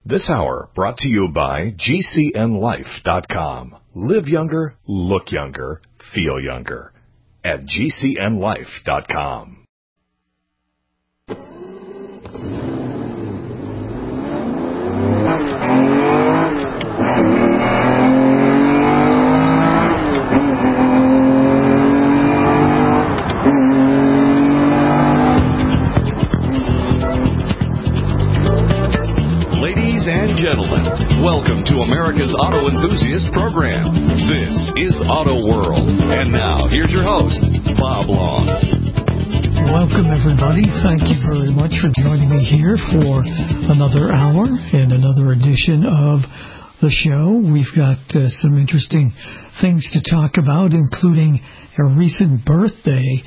This hour brought to you by GCNLife.com. Live younger, look younger, feel younger at GCNLife.com. Ladies and gentlemen, welcome to America's Auto Enthusiast Program. This is Auto World. And now, here's your host, Bob Long. Welcome, everybody. Thank you very much for joining me here for another hour and another edition of the show. We've got some interesting things to talk about, including a recent birthday.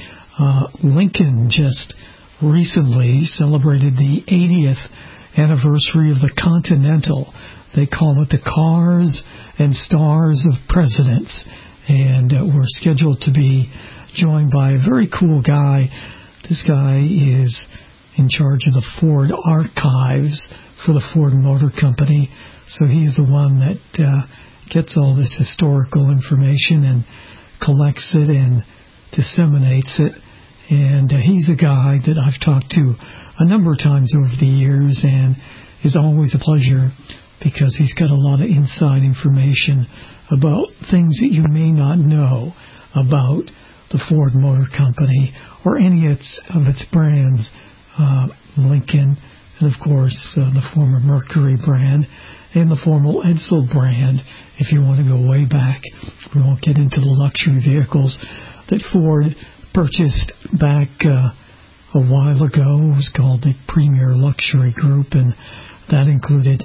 Lincoln just recently celebrated the 80th anniversary of the Continental. They call it the Cars and Stars of Presidents. And we're scheduled to be joined by a very cool guy. This guy is in charge of the Ford Archives for the Ford Motor Company. So he's the one that gets all this historical information and collects it and disseminates it. And he's a guy that I've talked to a number of times over the years, and it's always a pleasure because he's got a lot of inside information about things that you may not know about the Ford Motor Company or any of its brands, Lincoln, and of course the former Mercury brand and the former Edsel brand. If you want to go way back, we won't get into the luxury vehicles that Ford purchased back a while ago. It was called the Premier Luxury Group, and that included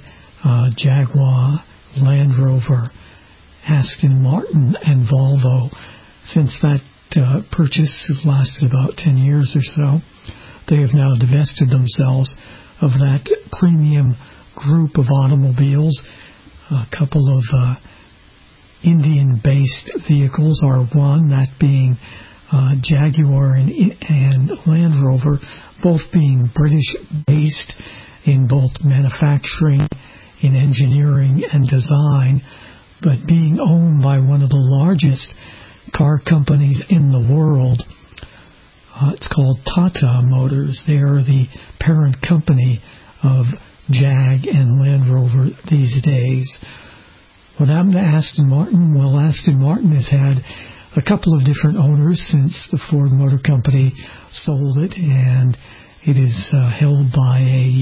Jaguar, Land Rover, Aston Martin, and Volvo. Since that purchase lasted about 10 years or so, they have now divested themselves of that premium group of automobiles. A couple of Indian-based vehicles are one, that being Jaguar and Land Rover, both being British-based in both manufacturing, in engineering, and design, but being owned by one of the largest car companies in the world. It's called Tata Motors. They are the parent company of Jag and Land Rover these days. What happened to Aston Martin? Well, Aston Martin has had a couple of different owners since the Ford Motor Company sold it, and it is held by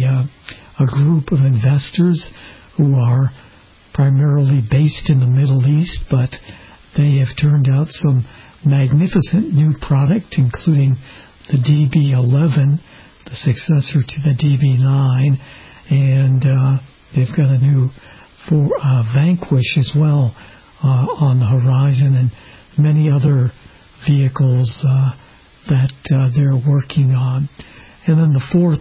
a group of investors who are primarily based in the Middle East, but they have turned out some magnificent new product, including the DB11, the successor to the DB9, and they've got a new Vanquish as well on the horizon, and many other vehicles that they're working on. And then the fourth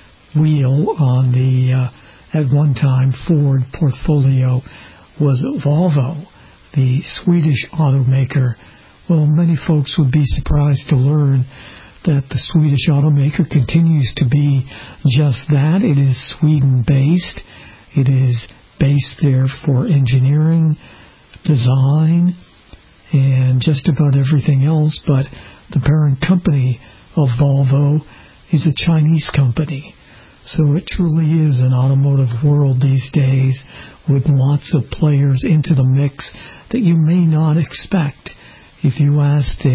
wheel on the at one time Ford portfolio was Volvo, the Swedish automaker. Well, many folks would be surprised to learn that the Swedish automaker continues to be just that. It is Sweden-based. It is based there for engineering, design, and just about everything else, but the parent company of Volvo is a Chinese company. So it truly is an automotive world these days with lots of players into the mix that you may not expect. If you asked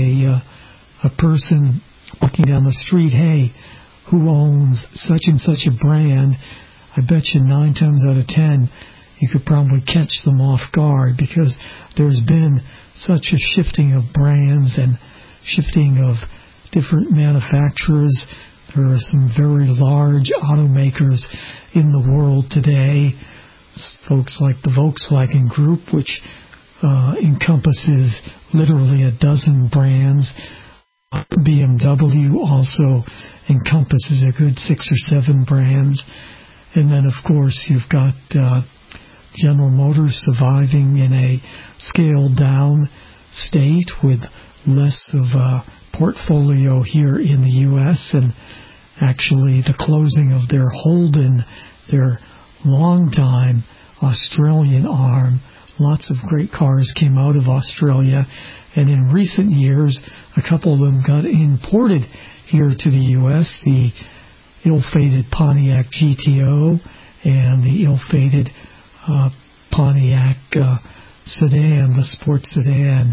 a person walking down the street, hey, who owns such and such a brand, I bet you 9 times out of 10 you could probably catch them off guard, because there's been such a shifting of brands and shifting of different manufacturers. There are some very large automakers in the world today, folks like the Volkswagen Group, which encompasses literally a dozen brands. BMW also encompasses a good 6 or 7 brands. And then, of course, you've got General Motors surviving in a scaled-down state with less of a portfolio here in the U.S., and actually the closing of their Holden, their long-time Australian arm. Lots of great cars came out of Australia, and in recent years, a couple of them got imported here to the U.S., the ill-fated Pontiac GTO and the ill-fated Pontiac sedan, the sports sedan.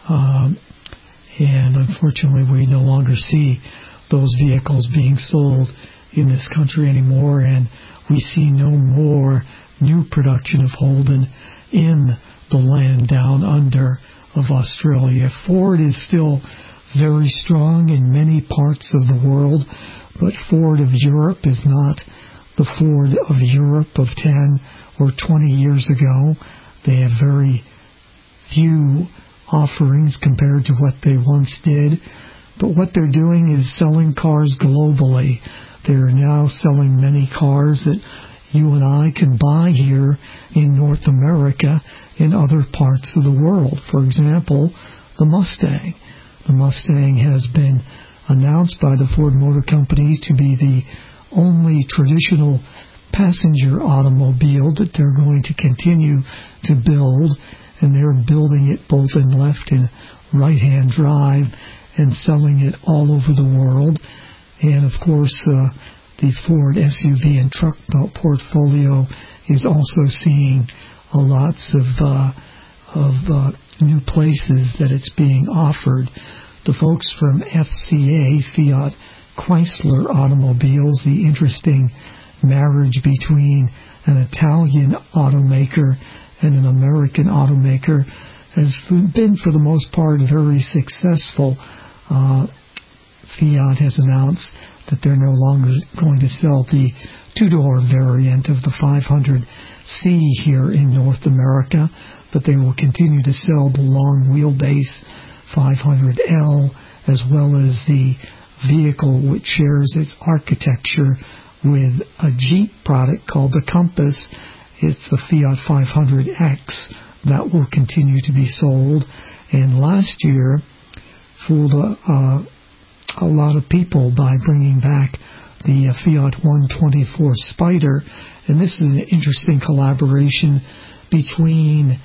And unfortunately, we no longer see those vehicles being sold in this country anymore, and we see no more new production of Holden in the land down under of Australia. Ford is still very strong in many parts of the world, but Ford of Europe is not the Ford of Europe of 10 or 20 years ago. They have very few offerings compared to what they once did, but what they're doing is selling cars globally. They're now selling many cars that you and I can buy here in North America in other parts of the world. For example, the Mustang. The Mustang has been announced by the Ford Motor Company to be the only traditional passenger automobile that they're going to continue to build, and they're building it both in left and right-hand drive and selling it all over the world. And of course, the Ford SUV and truck portfolio is also seeing lots of new places that it's being offered. The folks from FCA, Fiat Chrysler Automobiles, the interesting marriage between an Italian automaker and an American automaker, has been for the most part very successful. Fiat has announced that they're no longer going to sell the two-door variant of the 500C here in North America, but they will continue to sell the long wheelbase 500L, as well as the vehicle which shares its architecture with a Jeep product called the Compass. It's the Fiat 500X that will continue to be sold. And last year fooled a lot of people by bringing back the Fiat 124 Spider, and this is an interesting collaboration between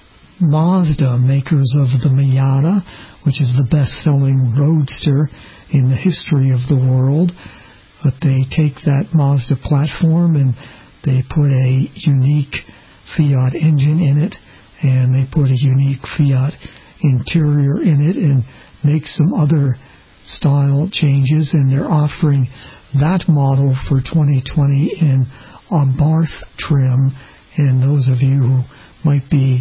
Mazda, makers of the Miata, which is the best-selling roadster in the history of the world, but they take that Mazda platform and they put a unique Fiat engine in it, and they put a unique Fiat interior in it, and make some other style changes, and they're offering that model for 2020 in a Barth trim. And those of you who might be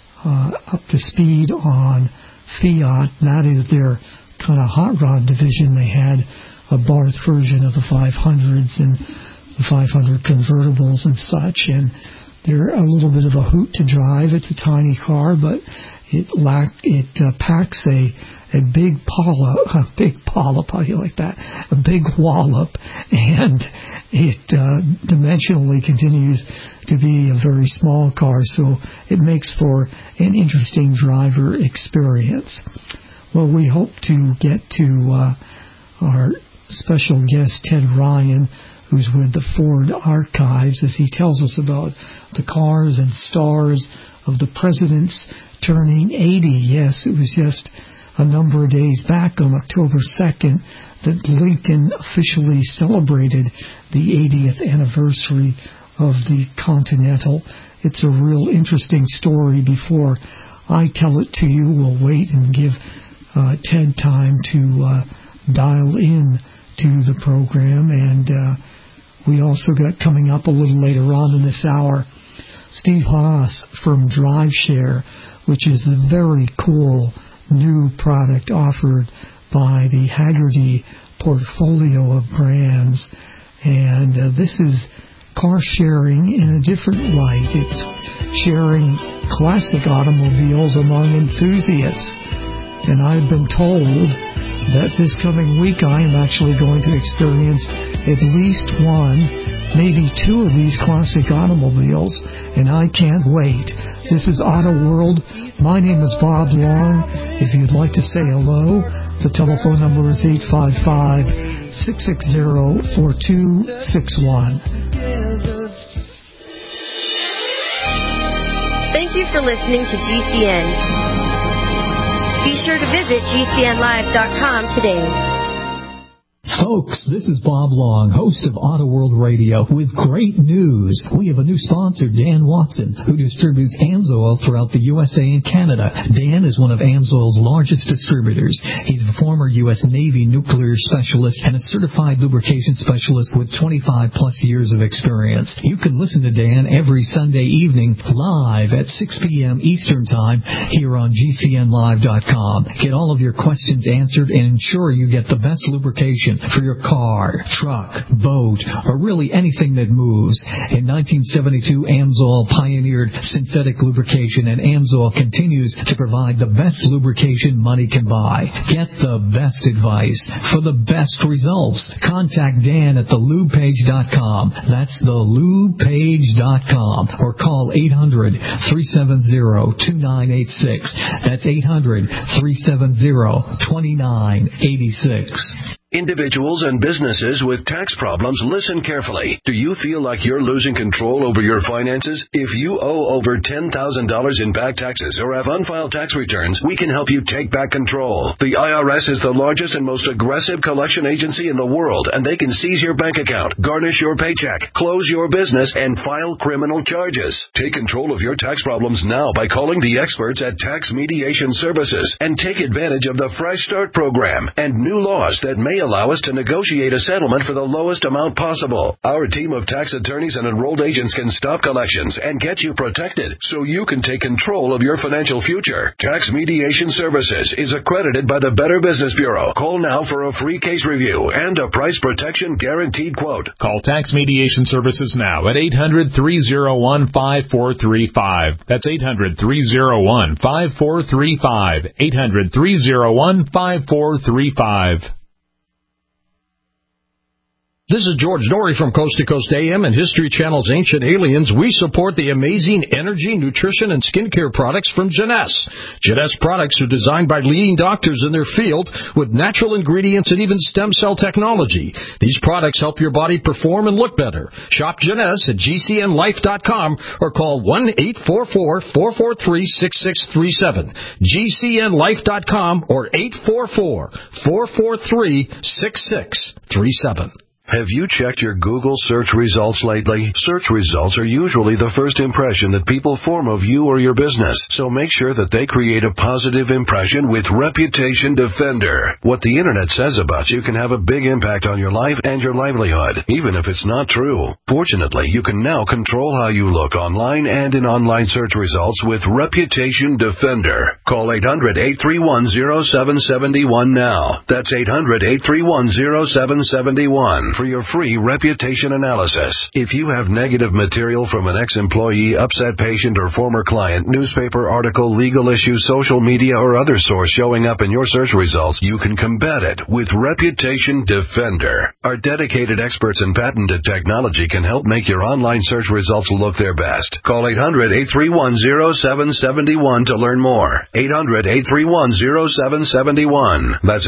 up to speed on Fiat, that is their kind of hot rod division. They had a Barth version of the 500s and the 500 convertibles and such, and they're a little bit of a hoot to drive. It's a tiny car, but it packs a big polyp, how do you like that? A big wallop, and it dimensionally continues to be a very small car, so it makes for an interesting driver experience. Well, we hope to get to our special guest, Ted Ryan, who's with the Ford Archives, as he tells us about the cars and stars of the presidents turning 80. Yes, it was just a number of days back on October 2nd that Lincoln officially celebrated the 80th anniversary of the Continental. It's a real interesting story. Before I tell it to you, we'll wait and give Ted time to dial in to the program. And we also got coming up a little later on in this hour, Steve Haas from DriveShare, which is a very cool new product offered by the Hagerty portfolio of brands. And this is car sharing in a different light. It's sharing classic automobiles among enthusiasts. And I've been told that this coming week I am actually going to experience at least one, maybe two of these classic automobiles, and I can't wait. This is Auto World. My name is Bob Long. If you'd like to say hello, the telephone number is 855-660-4261. Thank you for listening to GCN. Be sure to visit GCNlive.com today. Folks, this is Bob Long, host of Auto World Radio, with great news. We have a new sponsor, Dan Watson, who distributes AMSOIL throughout the USA and Canada. Dan is one of AMSOIL's largest distributors. He's a former U.S. Navy nuclear specialist and a certified lubrication specialist with 25-plus years of experience. You can listen to Dan every Sunday evening live at 6 p.m. Eastern Time here on GCNlive.com. Get all of your questions answered and ensure you get the best lubrication for your car, truck, boat, or really anything that moves. In 1972, AMSOIL pioneered synthetic lubrication, and AMSOIL continues to provide the best lubrication money can buy. Get the best advice for the best results. Contact Dan at thelubepage.com. That's thelubepage.com. Or call 800-370-2986. That's 800-370-2986. Individuals and businesses with tax problems, listen carefully. Do you feel like you're losing control over your finances? If you owe over $10,000 in back taxes or have unfiled tax returns, we can help you take back control. The IRS is the largest and most aggressive collection agency in the world, and they can seize your bank account, garnish your paycheck, close your business, and file criminal charges. Take control of your tax problems now by calling the experts at Tax Mediation Services and take advantage of the Fresh Start program and new laws that may allow us to negotiate a settlement for the lowest amount possible. Our team of tax attorneys and enrolled agents can stop collections and get you protected so you can take control of your financial future. Tax Mediation Services is accredited by the Better Business Bureau. Call now for a free case review and a price protection guaranteed quote. Call Tax Mediation Services now at 800-301-5435. That's 800-301-5435. 800-301-5435. This is George Norrie from Coast to Coast AM and History Channel's Ancient Aliens. We support the amazing energy, nutrition, and skincare products from Jeunesse. Jeunesse products are designed by leading doctors in their field with natural ingredients and even stem cell technology. These products help your body perform and look better. Shop Jeunesse at GCNlife.com or call 1-844-443-6637. GCNlife.com or 844-443-6637. Have you checked your Google search results lately? Search results are usually the first impression that people form of you or your business, so make sure that they create a positive impression with Reputation Defender. What the Internet says about you can have a big impact on your life and your livelihood, even if it's not true. Fortunately, you can now control how you look online and in online search results with Reputation Defender. Call 800-831-0771 now. That's 800-831-0771. For your free reputation analysis. If you have negative material from an ex-employee, upset patient, or former client, newspaper article, legal issue, social media, or other source showing up in your search results, you can combat it with Reputation Defender. Our dedicated experts in patented technology can help make your online search results look their best. Call 800-831-0771 to learn more. 800-831-0771. That's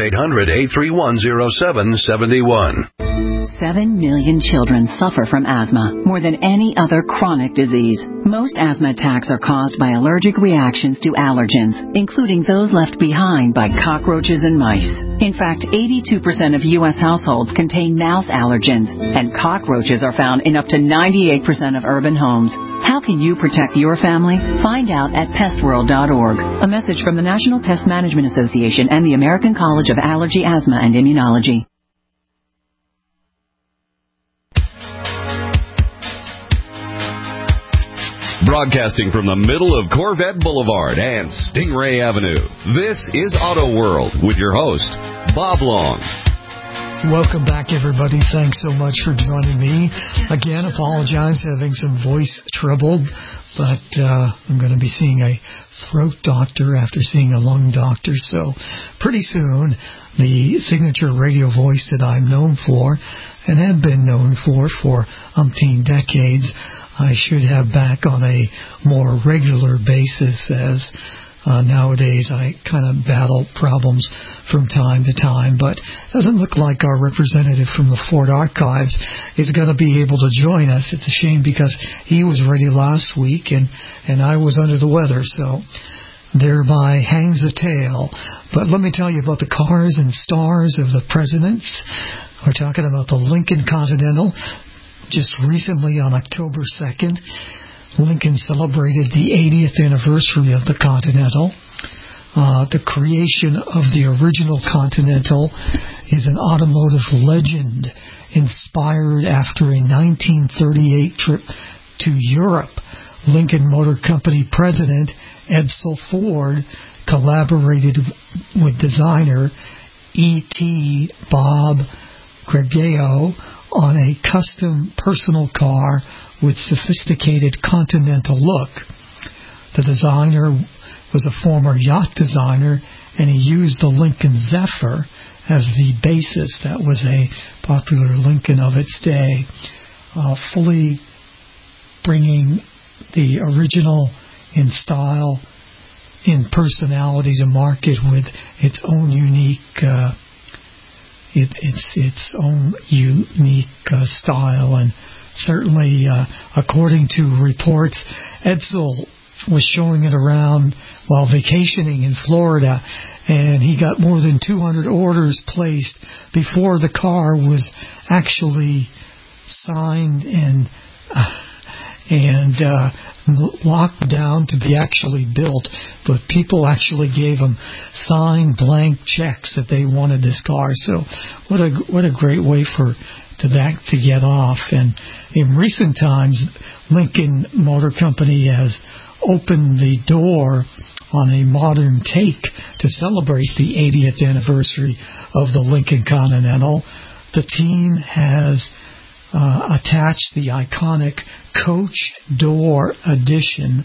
800-831-0771. 7 million children suffer from asthma, more than any other chronic disease. Most asthma attacks are caused by allergic reactions to allergens, including those left behind by cockroaches and mice. In fact, 82% of U.S. households contain mouse allergens, and cockroaches are found in up to 98% of urban homes. How can you protect your family? Find out at pestworld.org. A message from the National Pest Management Association and the American College of Allergy, Asthma, and Immunology. Broadcasting from the middle of Corvette Boulevard and Stingray Avenue, this is Auto World with your host, Bob Long. Welcome back, everybody. Thanks so much for joining me. Again, apologize, having some voice trouble, but I'm going to be seeing a throat doctor after seeing a lung doctor, so pretty soon the signature radio voice that I'm known for and have been known for umpteen decades, I should have back on a more regular basis as Nowadays, I kind of battle problems from time to time, but it doesn't look like our representative from the Ford Archives is going to be able to join us. It's a shame because he was ready last week, and I was under the weather, so thereby hangs a tale. But let me tell you about the cars and stars of the presidents. We're talking about the Lincoln Continental. Just recently on October 2nd, Lincoln celebrated the 80th anniversary of the Continental. The creation of the original Continental is an automotive legend inspired after a 1938 trip to Europe. Lincoln Motor Company president Edsel Ford collaborated with designer E.T. Bob Gregao on a custom personal car with sophisticated Continental look. The designer was a former yacht designer, and he used the Lincoln Zephyr as the basis. That was a popular Lincoln of its day, fully bringing the original in style, in personality to market with its own unique style. And certainly, according to reports, Edsel was showing it around while vacationing in Florida, and he got more than 200 orders placed before the car was actually signed and locked down to be actually built. But people actually gave him signed blank checks that they wanted this car. So what a great way for that to get off. And in recent times, Lincoln Motor Company has opened the door on a modern take to celebrate the 80th anniversary of the Lincoln Continental. The team has attached the iconic coach door edition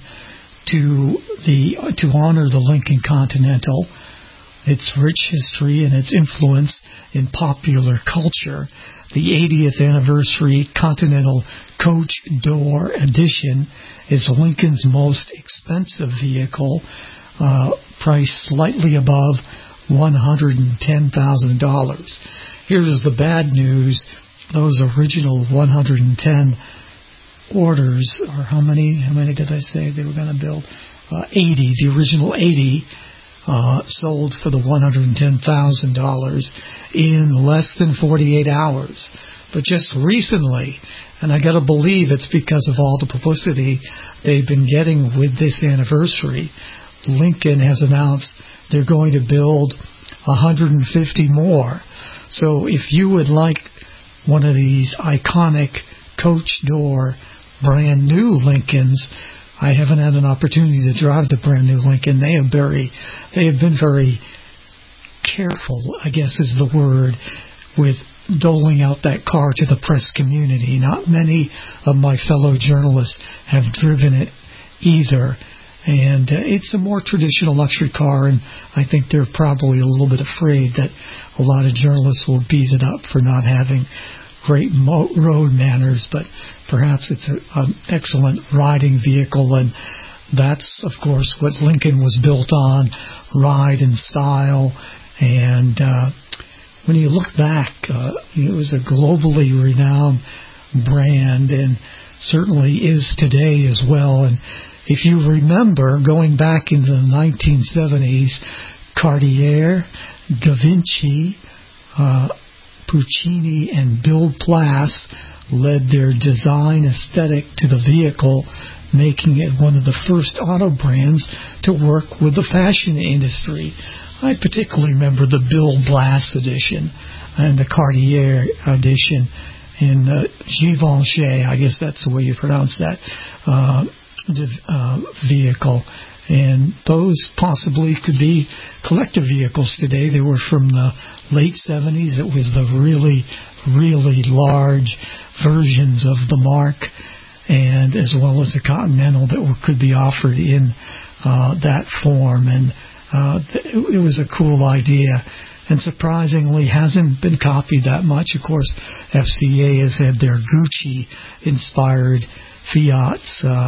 to honor the Lincoln Continental, its rich history and its influence in popular culture. The 80th anniversary Continental Coach Door Edition is Lincoln's most expensive vehicle, priced slightly above $110,000. Here's the bad news. Those original 110 orders, or how many did I say they were going to build? 80. The original 80 sold for the $110,000 in less than 48 hours. But just recently, and I got to believe it's because of all the publicity they've been getting with this anniversary, Lincoln has announced they're going to build 150 more. So if you would like one of these iconic coach door brand new Lincolns, I haven't had an opportunity to drive the brand new Lincoln. They have been very careful, I guess is the word, with doling out that car to the press community. Not many of my fellow journalists have driven it either. And it's a more traditional luxury car, and I think they're probably a little bit afraid that a lot of journalists will beat it up for not having great road manners, but perhaps it's an excellent riding vehicle, and that's, of course, what Lincoln was built on, ride and style. And when you look back, it was a globally renowned brand, and certainly is today as well. And if you remember, going back into the 1970s, Cartier, Givenchy, Puccini, and Bill Blass led their design aesthetic to the vehicle, making it one of the first auto brands to work with the fashion industry. I particularly remember the Bill Blass edition and the Cartier edition in Givenchy, I guess that's the way you pronounce that, vehicle. And those possibly could be collector vehicles today. They were from the late 70s. It was the really, really large versions of the Mark, and as well as the Continental that could be offered in that form. And it was a cool idea, and surprisingly hasn't been copied that much. Of course, FCA has had their Gucci-inspired Fiats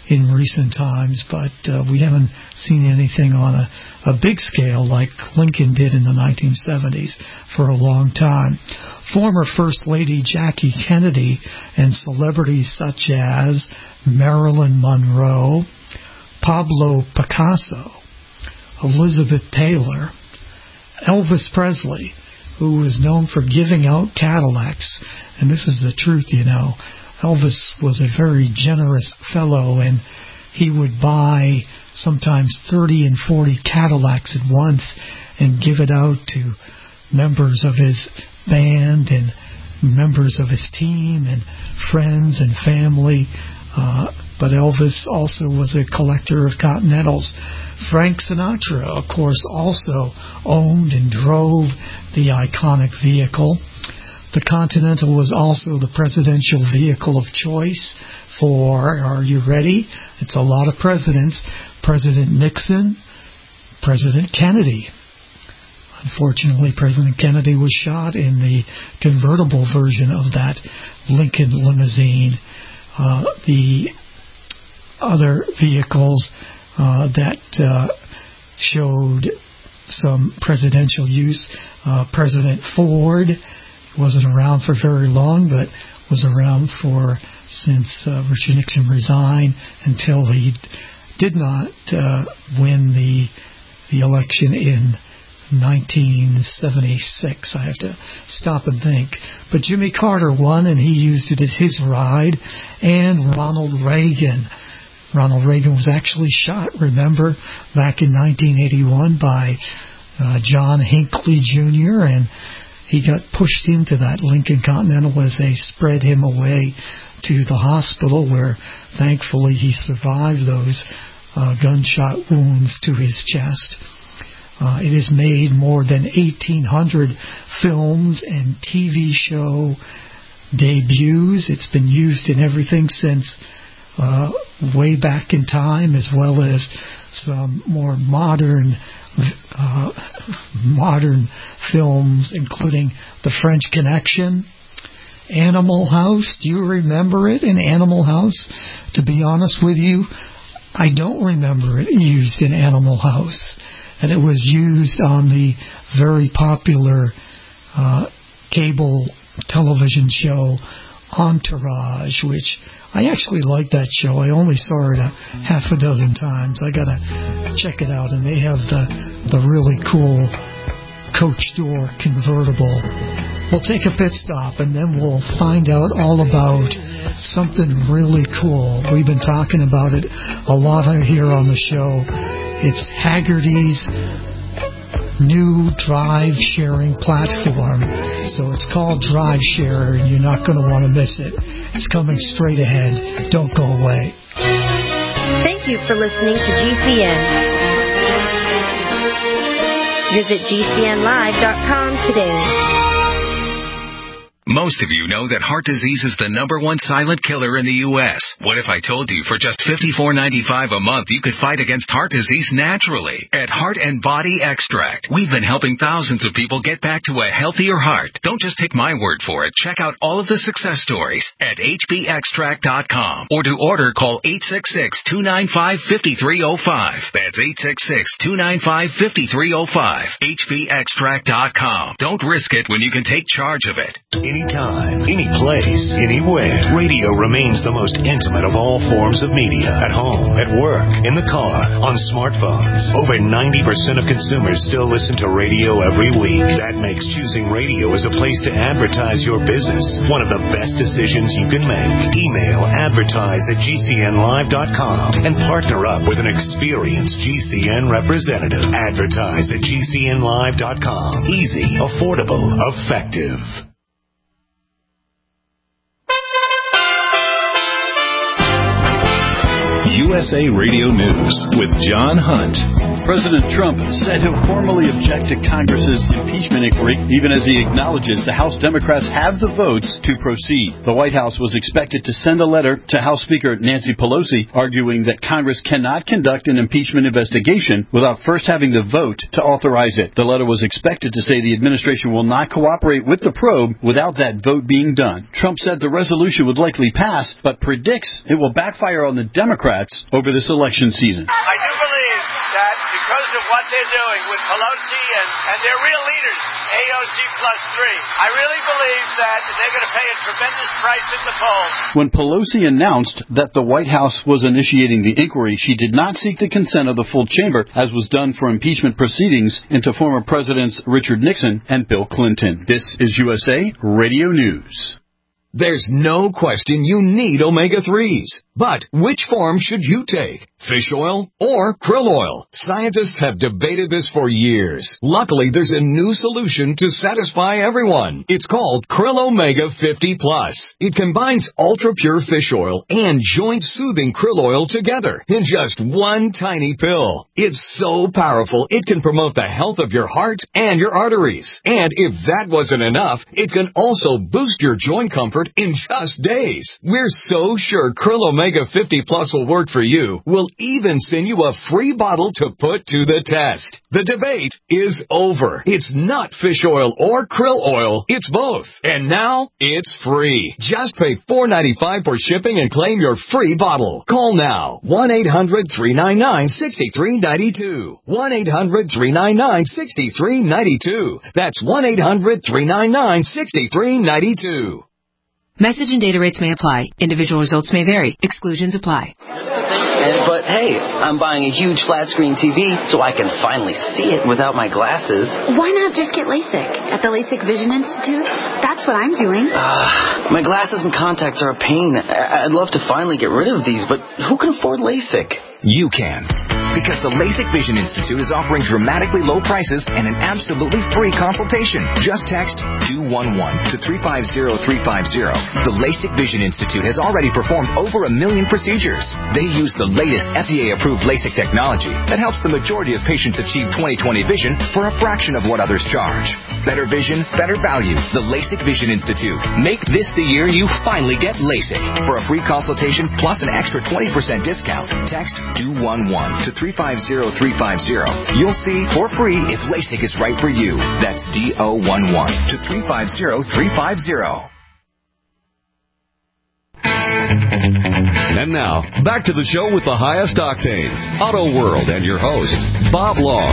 in recent times, but we haven't seen anything on a big scale like Lincoln did in the 1970s for a long time. Former First Lady Jackie Kennedy and celebrities such as Marilyn Monroe, Pablo Picasso, Elizabeth Taylor, Elvis Presley, who was known for giving out Cadillacs, and this is the truth, you know. Elvis was a very generous fellow, and he would buy sometimes 30 and 40 Cadillacs at once and give it out to members of his band and members of his team and friends and family. But Elvis also was a collector of Continentals. Frank Sinatra, of course, also owned and drove the iconic vehicle. The Continental was also the presidential vehicle of choice for, are you ready? It's a lot of presidents. President Nixon, President Kennedy. Unfortunately, President Kennedy was shot in the convertible version of that Lincoln limousine. The other vehicles that showed some presidential use, President Ford wasn't around for very long, but was around since Richard Nixon resigned until he did not win the election in 1976. I have to stop and think. But Jimmy Carter won, and he used it as his ride. And Ronald Reagan. Ronald Reagan was actually shot, remember, back in 1981 by John Hinckley Jr., and he got pushed into that Lincoln Continental as they spread him away to the hospital, where thankfully he survived those gunshot wounds to his chest. It has made more than 1,800 films and TV show debuts. It's been used in everything since way back in time, as well as some more modern films, including The French Connection, Animal House. Do you remember it in Animal House? To be honest with you, I don't remember it used in Animal House. And it was used on the very popular cable television show Entourage, which I actually like that show. I only saw it half a dozen times. I gotta check it out, and they have the really cool coach door convertible. We'll take a pit stop, and then we'll find out all about something really cool. We've been talking about it a lot here on the show. It's Hagerty's new drive-sharing platform. So it's called Drive Share, and you're not going to want to miss it. It's coming straight ahead. Don't go away. Thank you for listening to GCN. Visit GCNlive.com today. Most of you know that heart disease is the #1 silent killer in the U.S. What if I told you for just $54.95 a month you could fight against heart disease naturally? At Heart and Body Extract, we've been helping thousands of people get back to a healthier heart. Don't just take my word for it. Check out all of the success stories at hbextract.com. Or to order, call 866-295-5305. That's 866-295-5305. hbextract.com. Don't risk it when you can take charge of it. Anytime, any place, anywhere. Radio remains the most intimate of all forms of media. At home, at work, in the car, on smartphones. Over 90% of consumers still listen to radio every week. That makes choosing radio as a place to advertise your business one of the best decisions you can make. Email advertise@gcnlive.com and partner up with an experienced GCN representative. Advertise at gcnlive.com. Easy, affordable, effective. USA Radio News with John Hunt. President Trump said he'll formally object to Congress's impeachment inquiry, even as he acknowledges the House Democrats have the votes to proceed. The White House was expected to send a letter to House Speaker Nancy Pelosi arguing that Congress cannot conduct an impeachment investigation without first having the vote to authorize it. The letter was expected to say the administration will not cooperate with the probe without that vote being done. Trump said the resolution would likely pass, but predicts it will backfire on the Democrats over this election season. I do believe that because of what they're doing with Pelosi and their real leaders, AOC plus 3, I really believe that they're going to pay a tremendous price at the polls. When Pelosi announced that the White House was initiating the inquiry, she did not seek the consent of the full chamber, as was done for impeachment proceedings into former Presidents Richard Nixon and Bill Clinton. This is USA Radio News. There's no question you need omega-3s. But which form should you take? Fish oil or krill oil? Scientists have debated this for years. Luckily, there's a new solution to satisfy everyone. It's called Krill Omega 50 Plus. It combines ultra-pure fish oil and joint-soothing krill oil together in just one tiny pill. It's so powerful, it can promote the health of your heart and your arteries. And if that wasn't enough, it can also boost your joint comfort in just days. We're so sure Krill Omega 50 Plus will work for you. We'll even send you a free bottle to put to the test. The debate is over. It's not fish oil or krill oil. It's both. And now it's free. Just pay $4.95 for shipping and claim your free bottle. Call now. 1-800-399-6392. 1-800-399-6392. That's 1-800-399-6392. Message and data rates may apply. Individual results may vary. Exclusions apply. But hey, I'm buying a huge flat screen TV so I can finally see it without my glasses. Why not just get LASIK at the LASIK Vision Institute? That's what I'm doing. My glasses and contacts are a pain. I'd love to finally get rid of these, but who can afford LASIK? You can. Because the LASIK Vision Institute is offering dramatically low prices and an absolutely free consultation. Just text 211 to 350350. The LASIK Vision Institute has already performed over 1 million procedures. They use the latest FDA-approved LASIK technology that helps the majority of patients achieve 20/20 vision for a fraction of what others charge. Better vision, better value. The LASIK Vision Institute. Make this the year you finally get LASIK. For a free consultation plus an extra 20% discount, text 211 to 350350. You'll see for free if LASIK is right for you. That's D-O-11 to 350350. And now, back to the show with the highest octanes, Auto World, and your host, Bob Long.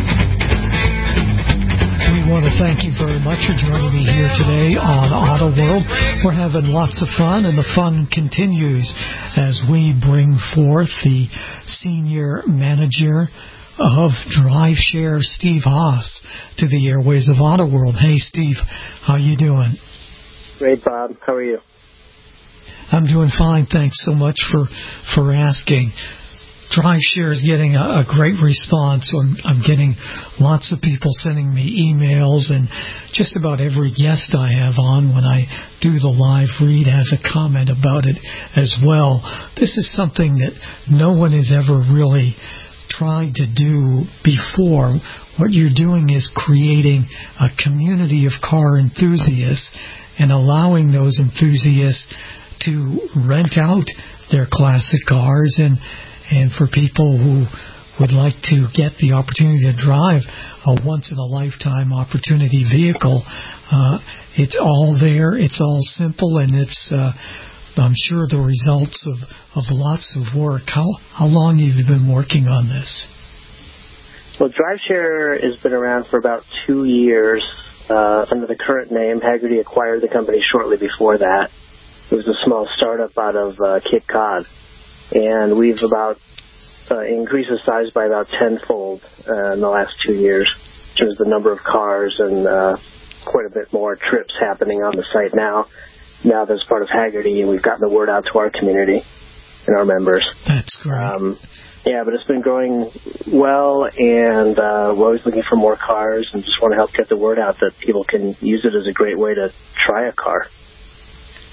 We want to thank you very much for joining me here today on Auto World. We're having lots of fun, and the fun continues as we bring forth the senior manager of DriveShare, Steve Haas, to the airways of Auto World. Hey, Steve, how you doing? Great, Bob. How are you? I'm doing fine. Thanks so much for asking. DriveShare is getting a great response. I'm getting lots of people sending me emails, and just about every guest I have on when I do the live read has a comment about it as well. This is something that no one has ever really tried to do before. What you're doing is creating a community of car enthusiasts and allowing those enthusiasts to rent out their classic cars, and for people who would like to get the opportunity to drive a once-in-a-lifetime opportunity vehicle, it's all there, it's all simple, and it's, I'm sure, the results of lots of work. How long have you been working on this? Well, DriveShare has been around for about 2 years under the current name. Hagerty acquired the company shortly before that. It was a small startup out of Cape Cod. And we've about increased the size by about tenfold in the last 2 years in terms of the number of cars, and quite a bit more trips happening on the site now. Now that's part of Hagerty, and we've gotten the word out to our community and our members. That's great. Yeah, but it's been growing well, and we're always looking for more cars and just want to help get the word out that people can use it as a great way to try a car.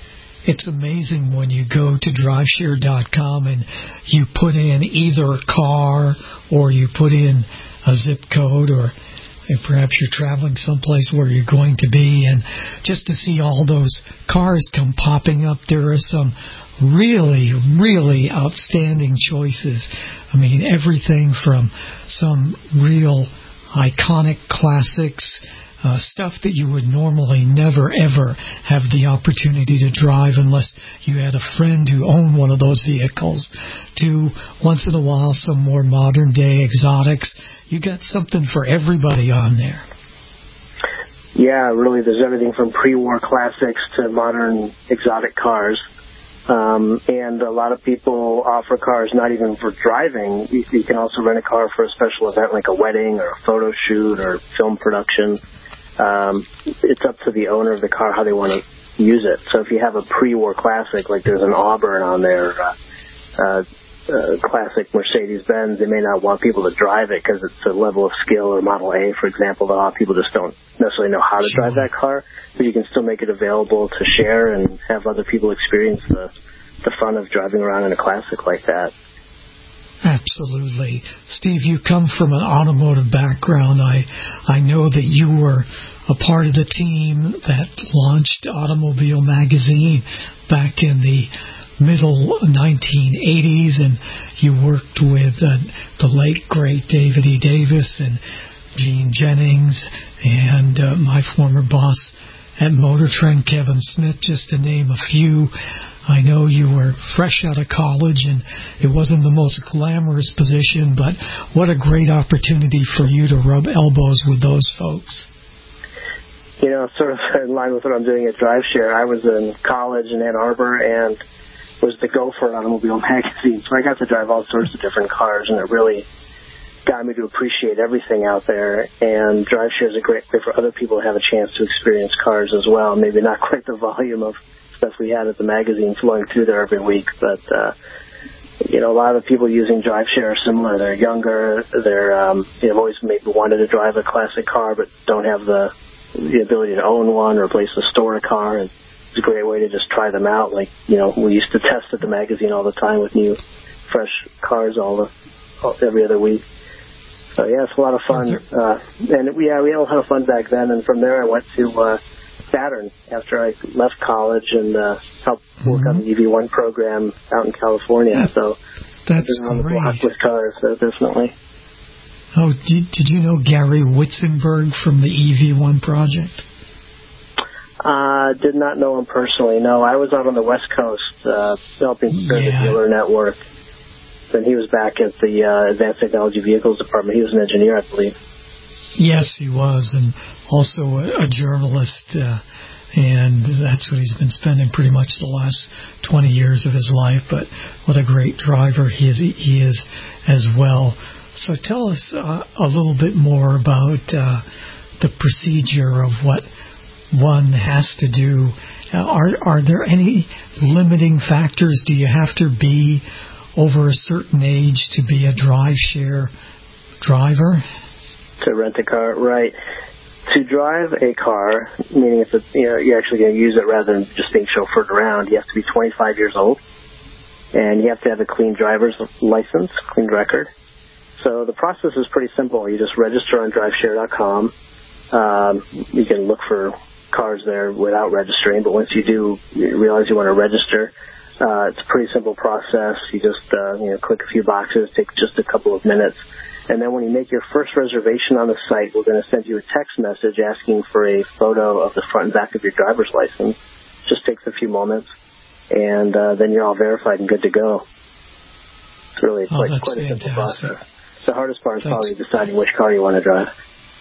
It's amazing when you go to driveshare.com and you put in either a car or you put in a zip code, or perhaps you're traveling someplace where you're going to be, and just to see all those cars come popping up. There are some really, really outstanding choices. I mean, everything from some real iconic classics, stuff that you would normally never, ever have the opportunity to drive unless you had a friend who owned one of those vehicles, to once in a while some more modern-day exotics. You got something for everybody on there. Yeah, really, there's everything from pre-war classics to modern exotic cars. And a lot of people offer cars not even for driving. You can also rent a car for a special event like a wedding or a photo shoot or film production. It's up to the owner of the car how they want to use it. So if you have a pre-war classic, like there's an Auburn on there, classic Mercedes-Benz, they may not want people to drive it because it's a level of skill, or Model A, for example. A lot of people just don't necessarily know how to drive that car, but you can still make it available to share and have other people experience the fun of driving around in a classic like that. Absolutely. Steve, you come from an automotive background. I know that you were a part of the team that launched Automobile Magazine back in the middle 1980s, and you worked with the late, great David E. Davis and Gene Jennings and my former boss at Motor Trend, Kevin Smith, just to name a few. I know you were fresh out of college, and it wasn't the most glamorous position, but what a great opportunity for you to rub elbows with those folks. You know, sort of in line with what I'm doing at DriveShare, I was in college in Ann Arbor and was the gopher at Automobile Magazine, so I got to drive all sorts of different cars, and it really got me to appreciate everything out there. And DriveShare is a great way for other people to have a chance to experience cars as well. Maybe not quite the volume of stuff we had at the magazine flowing through there every week, but you know, a lot of the people using DriveShare are similar. They're younger. They've always maybe wanted to drive a classic car, but don't have the ability to own one or a place to store a car. And it's a great way to just try them out. Like, you know, we used to test at the magazine all the time with new, fresh cars every other week. So yeah, it's a lot of fun. And we had a lot of fun back then. And from there, I went to Saturn after I left college and helped work on the EV1 program out in California. Yeah, so that's I've been on the block with cars, so definitely. Oh, did you know Gary Witzenberg from the EV1 project? Did not know him personally. No, I was out on the West Coast helping prepare the dealer network. Then he was back at the Advanced Technology Vehicles Department. He was an engineer, I believe. Yes, he was, and also a journalist, and that's what he's been spending pretty much the last 20 years of his life. But what a great driver he is as well. So tell us a little bit more about the procedure of what one has to do. Are there any limiting factors? Do you have to be over a certain age to be a DriveShare driver? To rent a car, right. To drive a car, meaning if you're actually going to use it rather than just being chauffeured around, you have to be 25 years old, and you have to have a clean driver's license, clean record. So the process is pretty simple. You just register on driveshare.com. You can look for cars there without registering, but once you do realize you want to register, it's a pretty simple process. You just click a few boxes, take just a couple of minutes. And then when you make your first reservation on the site, we're going to send you a text message asking for a photo of the front and back of your driver's license. Just takes a few moments, and then you're all verified and good to go. It's really quite a simple process. The hardest part is probably deciding which car you want to drive.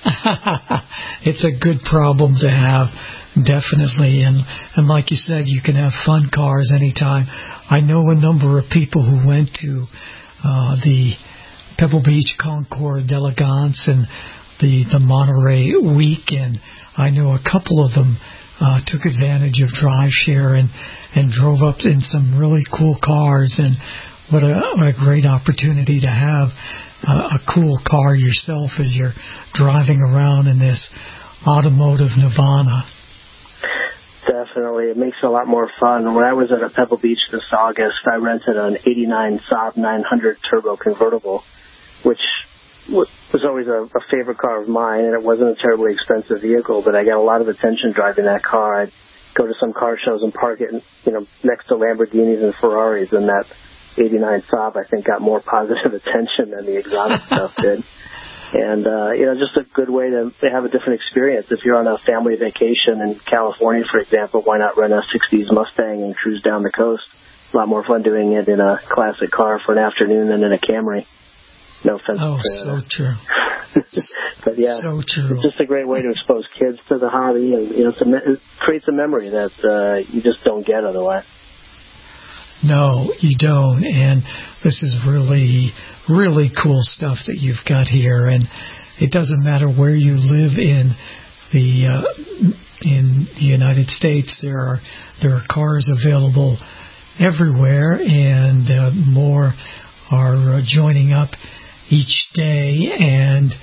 It's a good problem to have, definitely. And like you said, you can have fun cars anytime. I know a number of people who went to the Pebble Beach Concours d'Elegance and the Monterey week, and I know a couple of them took advantage of DriveShare and drove up in some really cool cars. And what a great opportunity to have a cool car yourself as you're driving around in this automotive nirvana. definitely. It makes it a lot more fun. When I was at Pebble Beach this August, I rented an 89 Saab 900 turbo convertible, which was always a favorite car of mine, and it wasn't a terribly expensive vehicle, but I got a lot of attention driving that car. I'd go to some car shows and park it, next to Lamborghinis and Ferraris, and that 89 Saab, I think, got more positive attention than the exotic stuff did. And, just a good way to have a different experience. If you're on a family vacation in California, for example, why not rent a 60s Mustang and cruise down the coast? A lot more fun doing it in a classic car for an afternoon than in a Camry. No offense. So true. But yeah, so true. It's just a great way to expose kids to the hobby, and, it creates a memory that you just don't get otherwise. No, you don't, and this is really, really cool stuff that you've got here, and it doesn't matter where you live in the United States. There are cars available everywhere, and more are joining up each day. And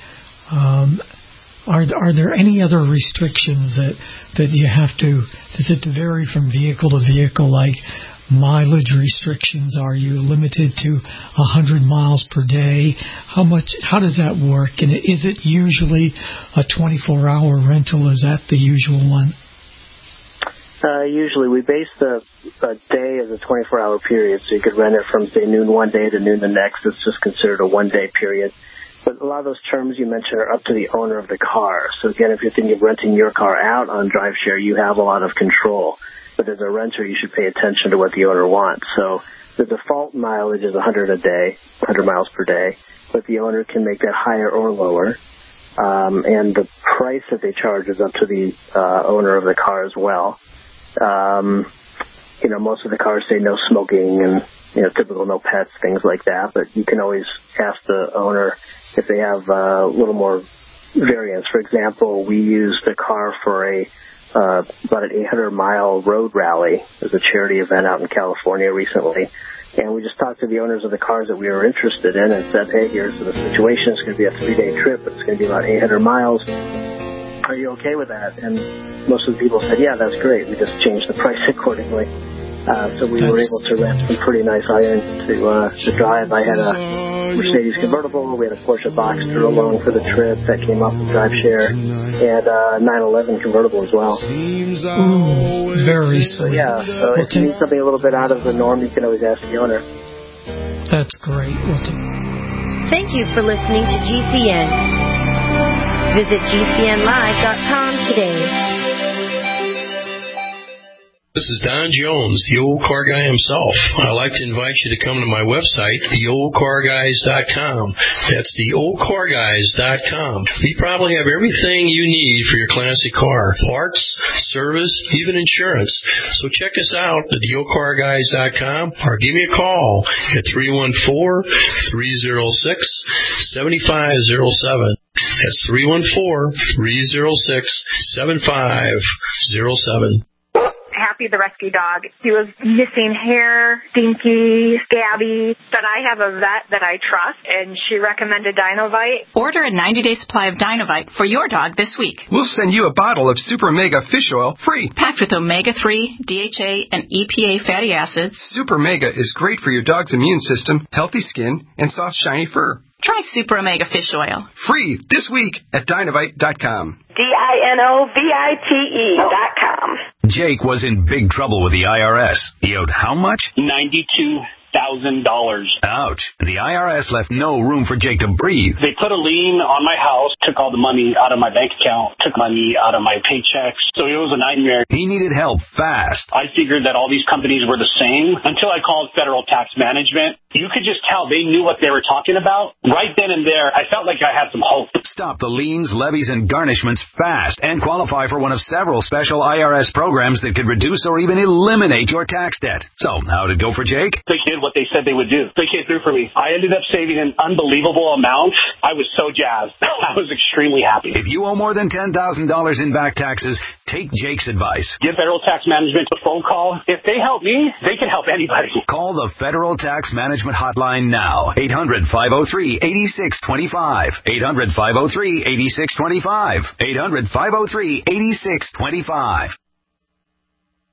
are there any other restrictions that you have to? Does it vary from vehicle to vehicle, like mileage restrictions? Are you limited to 100 miles per day? How does that work? And is it usually a 24-hour rental? Is that the usual one? Usually we base the day as a 24-hour period, so you could rent it from, say, noon one day to noon the next. It's just considered a one-day period. But a lot of those terms you mentioned are up to the owner of the car. So again, if you're thinking of renting your car out on DriveShare, you have a lot of control. But as a renter, you should pay attention to what the owner wants. So the default mileage is 100 a day, 100 miles per day, but the owner can make that higher or lower. And the price that they charge is up to the owner of the car as well. Most of the cars say no smoking and, typical no pets, things like that. But you can always ask the owner if they have a little more variance. For example, we used the car for about an 800-mile road rally as a charity event out in California recently. And we just talked to the owners of the cars that we were interested in and said, hey, here's the situation. It's going to be a 3-day trip. It's going to be about 800 miles. Are you okay with that? And most of the people said, yeah, that's great. We just changed the price accordingly. So we were able to rent some pretty nice items to drive. I had a Mercedes convertible. We had a Porsche Boxster along for the trip that came off of DriveShare, and a 911 convertible as well. Ooh, very sweet. Yeah, so if you need something a little bit out of the norm, you can always ask the owner. That's great. Thank you for listening to GCN. Visit GCNlive.com today. This is Don Jones, the old car guy himself. I'd like to invite you to come to my website, theoldcarguys.com. That's theoldcarguys.com. We probably have everything you need for your classic car. Parts, service, even insurance. So check us out at theoldcarguys.com or give me a call at 314-306-7507. That's 314-306-7507. Happy the rescue dog. He was missing hair, stinky, scabby, but I have a vet that I trust, and she recommended Dinovite. Order a 90-day supply of Dinovite for your dog this week. We'll send you a bottle of Super Mega Fish Oil free. Packed with omega-3, DHA, and EPA fatty acids. Super Mega is great for your dog's immune system, healthy skin, and soft, shiny fur. Try Super Omega Fish Oil. Free this week at Dinovite.com. DINOVITE.com. Jake was in big trouble with the IRS. He owed how much? $92,000. Ouch. The IRS left no room for Jake to breathe. They put a lien on my house, took all the money out of my bank account, took money out of my paychecks. So it was a nightmare. He needed help fast. I figured that all these companies were the same until I called Federal Tax Management. You could just tell they knew what they were talking about. Right then and there, I felt like I had some hope. Stop the liens, levies, and garnishments fast and qualify for one of several special IRS programs that could reduce or even eliminate your tax debt. So, how'd it go for Jake? They did what they said they would do. They came through for me. I ended up saving an unbelievable amount. I was so jazzed. I was extremely happy. If you owe more than $10,000 in back taxes, take Jake's advice. Give Federal Tax Management a phone call. If they help me, they can help anybody. Call the Federal Tax Management Hotline now. 800-503-8625. 800-503-8625. 800-503-8625.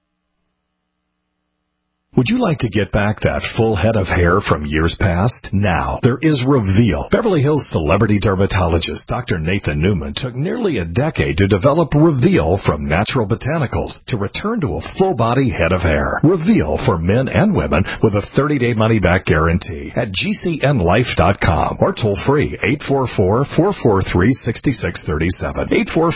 Would you like to get back that full head of hair from years past? Now, there is Reveal. Beverly Hills celebrity dermatologist Dr. Nathan Newman took nearly a decade to develop Reveal from natural botanicals to return to a full-body head of hair. Reveal for men and women with a 30-day money-back guarantee at GCNlife.com or toll free 844-443-6637.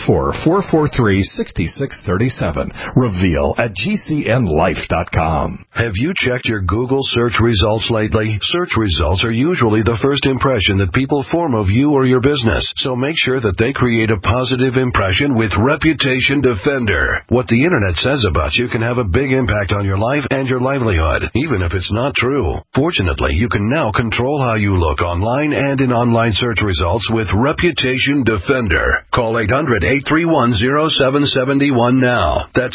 844-443-6637. Reveal at GCNlife.com. Have you checked your Google search results lately? Search results are usually the first impression that people form of you or your business, so make sure that they create a positive impression with Reputation Defender. What the internet says about you can have a big impact on your life and your livelihood, even if it's not true. Fortunately, you can now control how you look online and in online search results with Reputation Defender. Call 800-831-0771 now. That's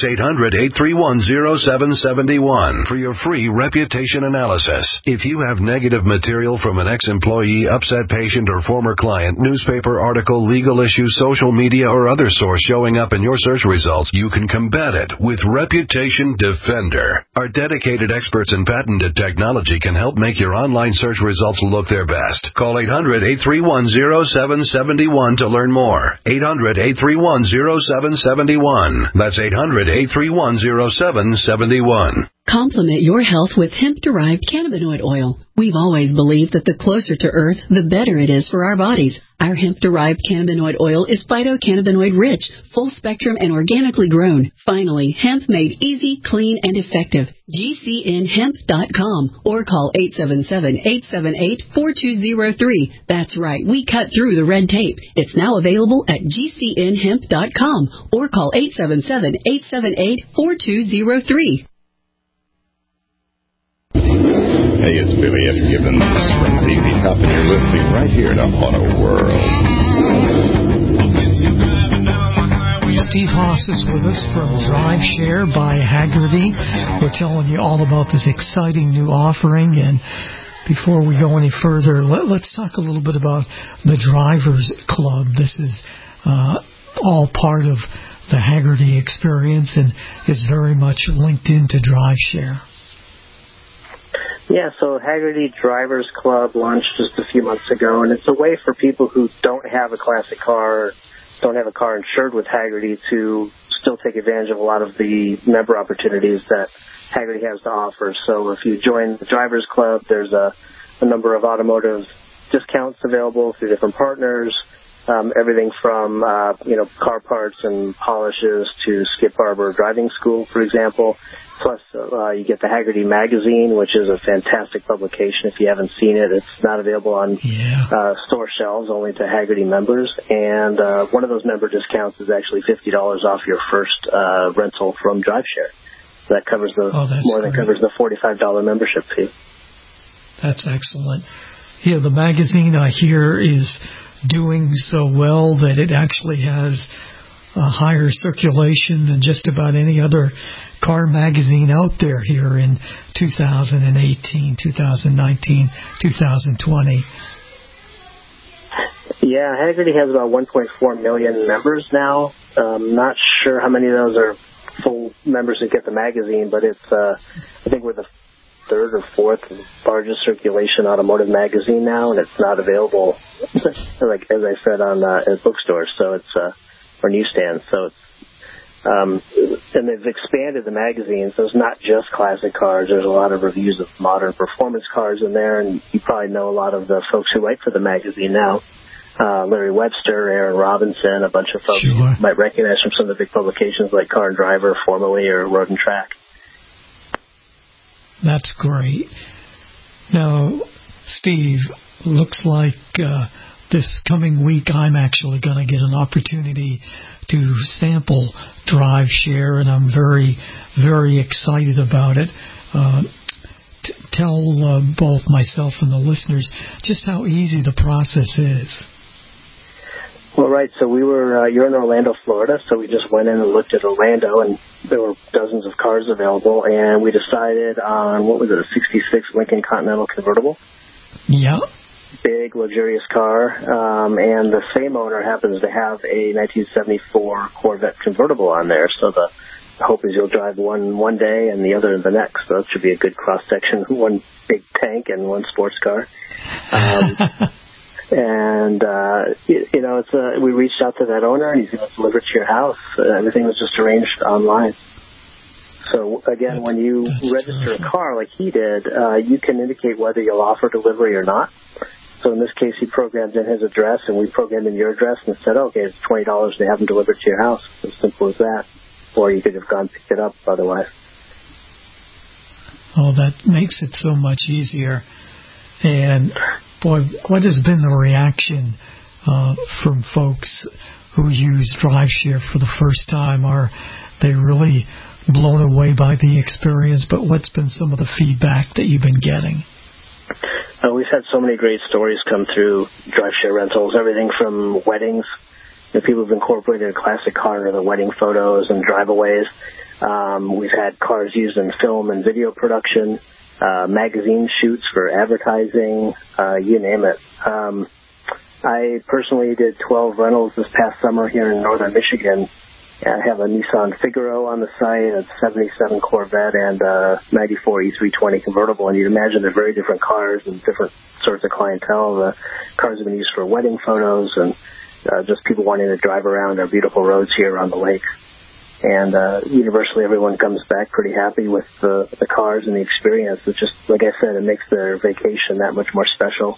800-831-0771 for your free reputation analysis. If you have negative material from an ex-employee, upset patient, or former client, newspaper article, legal issue, social media, or other source showing up in your search results, you can combat it with Reputation Defender. Our dedicated experts in patented technology can help make your online search results look their best. Call 800-831-0771 to learn more. 800-831-0771. That's 800-831-0771. Complement your health with hemp-derived cannabinoid oil. We've always believed that the closer to Earth, the better it is for our bodies. Our hemp-derived cannabinoid oil is phytocannabinoid-rich, full-spectrum, and organically grown. Finally, hemp made easy, clean, and effective. GCNhemp.com or call 877-878-4203. That's right, we cut through the red tape. It's now available at GCNhemp.com or call 877-878-4203. Hey, it's Billy F. Gibbons. Springs Easy Top, and you're listening right here to Auto World. Steve Haas is with us from DriveShare by Hagerty. We're telling you all about this exciting new offering, and before we go any further, let's talk a little bit about the Drivers Club. This is all part of the Hagerty experience and is very much linked into DriveShare. Yeah, so Hagerty Drivers Club launched just a few months ago, and it's a way for people who don't have a classic car, don't have a car insured with Hagerty, to still take advantage of a lot of the member opportunities that Hagerty has to offer. So if you join the Drivers Club, there's a number of automotive discounts available through different partners, everything from car parts and polishes to Skip Barber driving school, for example. Plus, you get the Hagerty magazine, which is a fantastic publication. If you haven't seen it, it's not available on store shelves, only to Hagerty members. And one of those member discounts is actually $50 off your first rental from DriveShare. So that covers than covers the $45 membership fee. That's excellent. Yeah, the magazine I hear is doing so well that it actually has a higher circulation than just about any other car magazine out there here in 2018, 2019, 2020. Yeah, Hagerty has about 1.4 million members now. Not sure how many of those are full members who get the magazine, but it's I think we're the third or fourth largest circulation automotive magazine now, and it's not available, like as I said, on at bookstores. So it's or newsstands. So it's and they've expanded the magazine, so it's not just classic cars. There's a lot of reviews of modern performance cars in there, and you probably know a lot of the folks who write for the magazine now. Larry Webster, Aaron Robinson, a bunch of folks you might recognize from some of the big publications like Car and Driver, formerly, or Road and Track. That's great. Now, Steve, looks like this coming week I'm actually going to get an opportunity to sample DriveShare, and I'm very, very excited about it. Tell both myself and the listeners just how easy the process is. Well, right, so you're in Orlando, Florida, so we just went in and looked at Orlando, and there were dozens of cars available, and we decided on, what was it, a 66 Lincoln Continental convertible? Yeah. Big, luxurious car, and the same owner happens to have a 1974 Corvette convertible on there, so the hope is you'll drive one day and the other the next. So that should be a good cross section. One big tank and one sports car. And we reached out to that owner, and he's going to deliver it to your house. Everything was just arranged online. So again, when you register a car like he did, you can indicate whether you'll offer delivery or not. So in this case, he programmed in his address, and we programmed in your address and said, okay, it's $20 to have them delivered to your house. As simple as that. Or you could have gone and picked it up otherwise. Oh, that makes it so much easier. And, boy, what has been the reaction from folks who use DriveShare for the first time? Are they really blown away by the experience? But what's been some of the feedback that you've been getting? We've had so many great stories come through DriveShare rentals, everything from weddings. People have incorporated a classic car into the wedding photos and driveaways. We've had cars used in film and video production, magazine shoots for advertising, you name it. I personally did 12 rentals this past summer here in northern Michigan. I have a Nissan Figaro on the site, a 77 Corvette, and a 94 E320 convertible. And you'd imagine they're very different cars and different sorts of clientele. The cars have been used for wedding photos and just people wanting to drive around our beautiful roads here on the lake. And universally, everyone comes back pretty happy with the cars and the experience. It's just, like I said, it makes their vacation that much more special.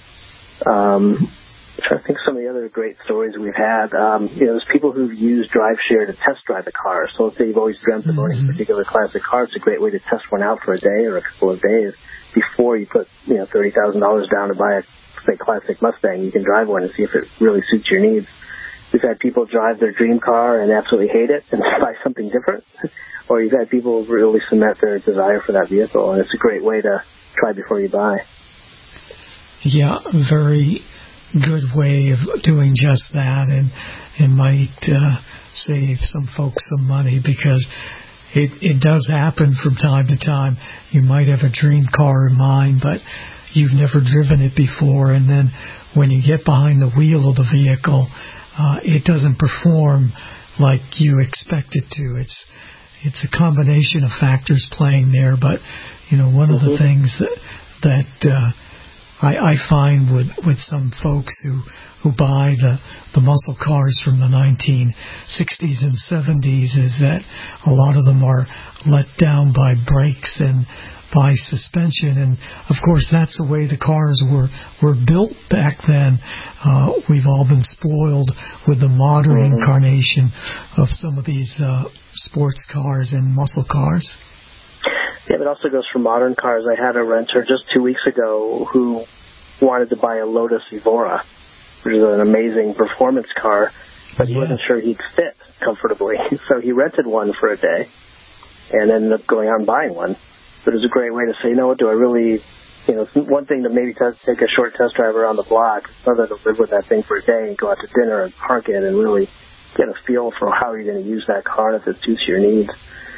I think some of the other great stories we've had, there's people who've used DriveShare to test drive a car. So let's say you've always dreamt of owning a particular classic car. It's a great way to test one out for a day or a couple of days before you put, $30,000 down to buy a, say, classic Mustang. You can drive one and see if it really suits your needs. We've had people drive their dream car and absolutely hate it and buy something different. Or you've had people really cement their desire for that vehicle. And it's a great way to try before you buy. Yeah, very good way of doing just that, and might save some folks some money, because it does happen from time to time. You might have a dream car in mind, but you've never driven it before, and then when you get behind the wheel of the vehicle, it doesn't perform like you expect it to. It's a combination of factors playing there, but one of the things that I find with some folks who buy the muscle cars from the 1960s and 70s is that a lot of them are let down by brakes and by suspension, and of course that's the way the cars were built back then. We've all been spoiled with the modern incarnation of some of these sports cars and muscle cars. Yeah, but it also goes for modern cars. I had a renter just 2 weeks ago who wanted to buy a Lotus Evora, which is an amazing performance car, but he wasn't sure he'd fit comfortably. So he rented one for a day and ended up going out and buying one. But it was a great way to say, what do I really, it's one thing to maybe take a short test drive around the block. It's another to live with that thing for a day and go out to dinner and park it and really get a feel for how you're going to use that car if it suits your needs.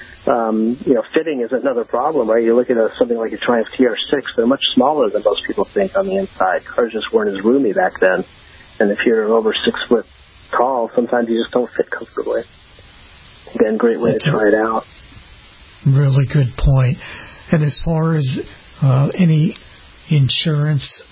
Fitting is another problem, right? You look at something like a Triumph TR6, they're much smaller than most people think on the inside. Cars just weren't as roomy back then. And if you're over 6 foot tall, sometimes you just don't fit comfortably. Again, great way to try it out. Really good point. And as far as any insurance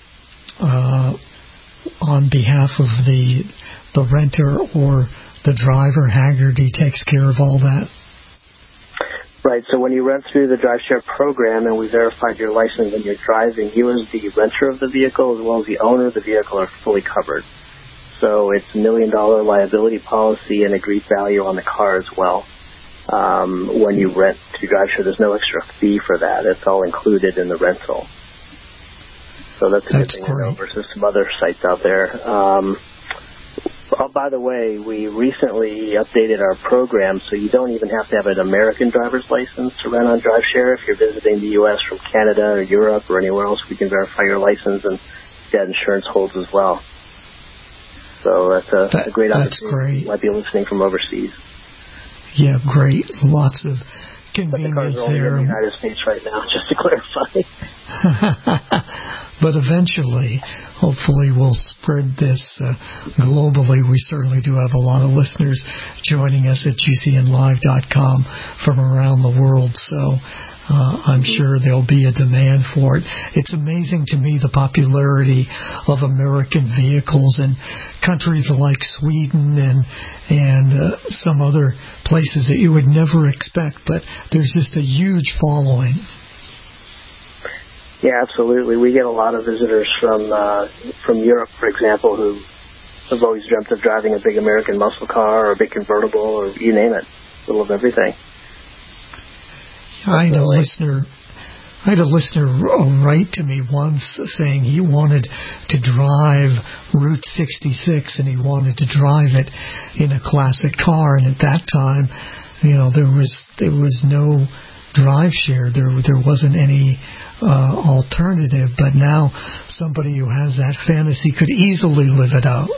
on behalf of the renter or the driver, Hagerty takes care of all that? Right, so when you rent through the DriveShare program and we verified your license and you're driving, you as the renter of the vehicle as well as the owner of the vehicle are fully covered. So it's $1 million liability policy and agreed value on the car as well. When you rent through DriveShare, there's no extra fee for that. It's all included in the rental. So that's a good thing to know versus some other sites out there. By the way, we recently updated our program, so you don't even have to have an American driver's license to rent on DriveShare. If you're visiting the U.S. from Canada or Europe or anywhere else, we can verify your license, and that insurance holds as well. So that's a great opportunity. That's great. You might be listening from overseas. Yeah, great. Lots of convenience there. But the cars are only in the United States right now, just to clarify. But eventually, hopefully, we'll spread this globally. We certainly do have a lot of listeners joining us at GCNlive.com from around the world, so I'm sure there'll be a demand for it. It's amazing to me the popularity of American vehicles in countries like Sweden and some other places that you would never expect, but there's just a huge following. Yeah, absolutely. We get a lot of visitors from Europe, for example, who have always dreamt of driving a big American muscle car or a big convertible or you name it, a little of everything. I had a listener write to me once saying he wanted to drive Route 66 and he wanted to drive it in a classic car, and at that time, there was no drive share. There wasn't any alternative, but now somebody who has that fantasy could easily live it out.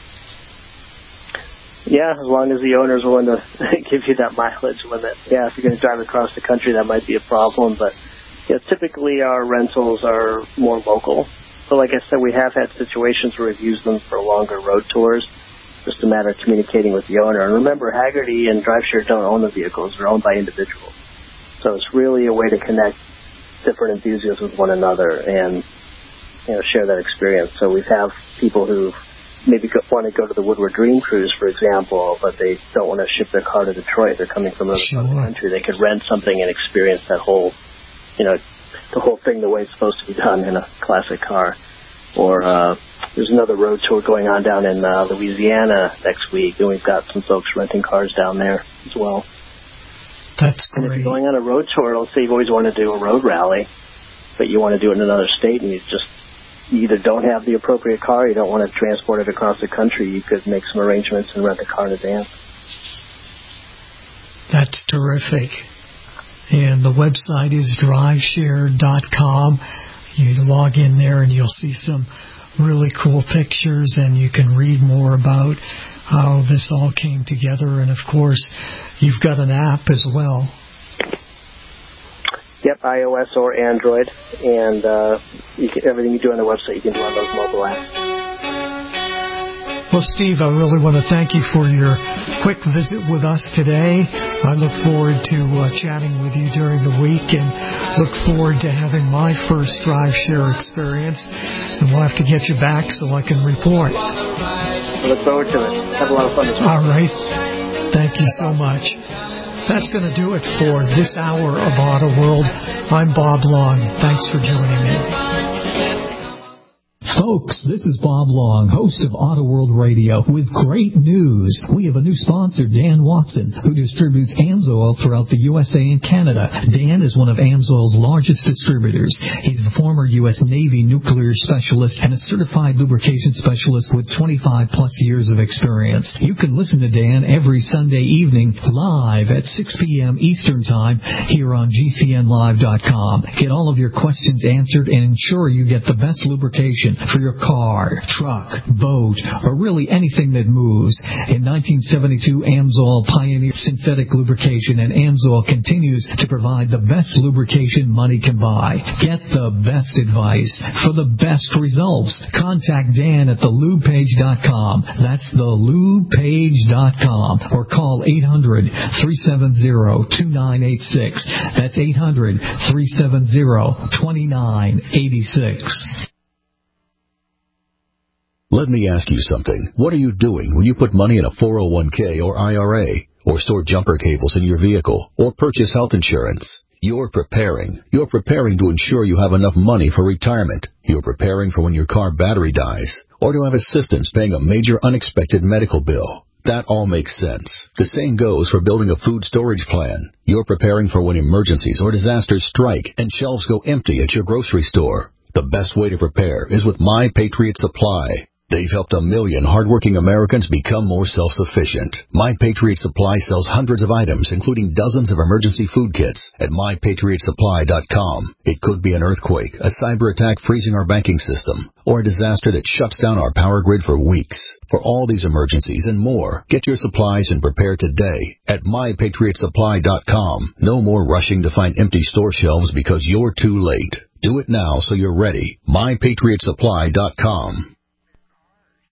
Yeah, as long as the owner is willing to give you that mileage limit. Yeah, if you're going to drive across the country, that might be a problem. But typically our rentals are more local. So like I said, we have had situations where we've used them for longer road tours. Just a matter of communicating with the owner. And remember, Hagerty and DriveShare don't own the vehicles. They're owned by individuals. So it's really a way to connect different enthusiasts with one another and share that experience. So we have people who maybe want to go to the Woodward Dream Cruise, for example, but they don't want to ship their car to Detroit. They're coming from another country. They could rent something and experience that whole, the whole thing the way it's supposed to be done in a classic car. Or there's another road tour going on down in Louisiana next week, and we've got some folks renting cars down there as well. That's great. And if you're going on a road tour, let's say you've always wanted to do a road rally, but you want to do it in another state, and you either don't have the appropriate car, you don't want to transport it across the country, you could make some arrangements and rent a car in advance. That's terrific. And the website is driveshare.com. You log in there and you'll see some really cool pictures, and you can read more about how this all came together. And, of course, you've got an app as well. Yep, iOS or Android, and everything you do on the website you can do on those mobile apps. Well, Steve, I really want to thank you for your quick visit with us today. I look forward to chatting with you during the week, and look forward to having my first DriveShare experience, and we'll have to get you back so I can report. I look forward to it. Have a lot of fun this week. All right. Thank you so much. That's going to do it for this hour of Auto World. I'm Bob Long. Thanks for joining me. Folks, this is Bob Long, host of Auto World Radio, with great news. We have a new sponsor, Dan Watson, who distributes AMSOIL throughout the USA and Canada. Dan is one of AMSOIL's largest distributors. He's a former U.S. Navy nuclear specialist and a certified lubrication specialist with 25-plus years of experience. You can listen to Dan every Sunday evening live at 6 p.m. Eastern Time here on GCNlive.com. Get all of your questions answered and ensure you get the best lubrication for your car, truck, boat, or really anything that moves. In 1972, AMSOIL pioneered synthetic lubrication, and AMSOIL continues to provide the best lubrication money can buy. Get the best advice for the best results. Contact Dan at thelubepage.com. That's thelubepage.com. Or call 800-370-2986. That's 800-370-2986. Let me ask you something. What are you doing when you put money in a 401k or IRA, or store jumper cables in your vehicle, or purchase health insurance? You're preparing. You're preparing to ensure you have enough money for retirement. You're preparing for when your car battery dies, or to have assistance paying a major unexpected medical bill. That all makes sense. The same goes for building a food storage plan. You're preparing for when emergencies or disasters strike and shelves go empty at your grocery store. The best way to prepare is with My Patriot Supply. They've helped 1 million hardworking Americans become more self-sufficient. My Patriot Supply sells hundreds of items, including dozens of emergency food kits at MyPatriotSupply.com. It could be an earthquake, a cyber attack freezing our banking system, or a disaster that shuts down our power grid for weeks. For all these emergencies and more, get your supplies and prepare today at MyPatriotSupply.com. No more rushing to find empty store shelves because you're too late. Do it now so you're ready. MyPatriotSupply.com.